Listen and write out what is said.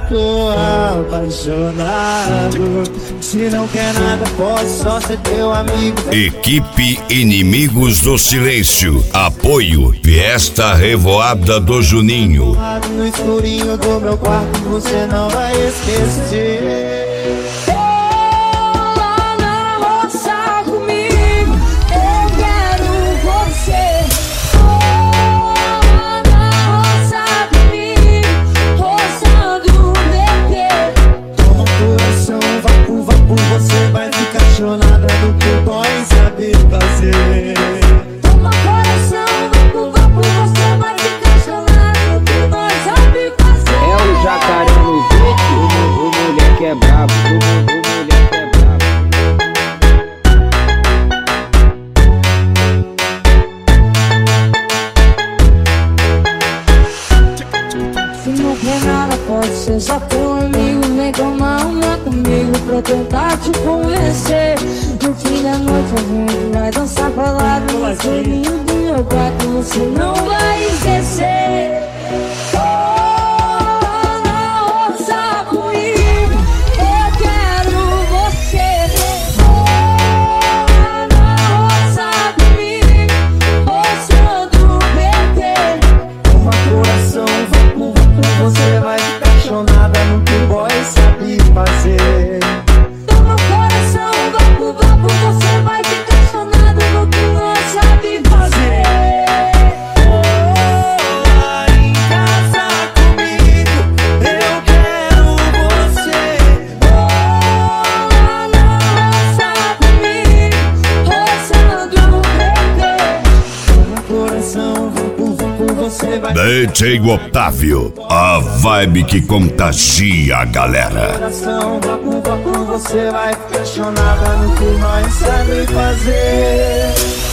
tô apaixonado. Se não quer nada, posso só ser teu amigo. Equipe Inimigos do Silêncio. Apoio Fiesta Revoada do Juninho. No escurinho do meu quarto você não vai esquecer. Você vai ficar apaixonada no que o boy sabe fazer. Toma coração, vapo, você vai ficar apaixonada no que nós sabe fazer. É o jacaré no beat, o moleque é brabo, o moleque é brabo. Se não quer nada, pode ser só teu amigo. Vem tomar uma comigo pra tentar te convencer. No fim da noite a gente vai dançar pelado no escurinho do meu quarto, você não vai esquecer. Ouça comigo, eu quero você. Ouça comigo, ouça do BT. Toma coração, vapo, você vai ficar apaixonada no que o boy sabe fazer. Toma coração, vapo, você vai ficar apaixonado no que nós sabe fazer. Lá em casa comigo, eu quero você. Ouça comigo, ouça do BT. Toma coração, vapo, você vai DJ Otávio, a vibe que contagia a galera. coração, vapo, você vai ficar apaixonada no que nós sabe fazer.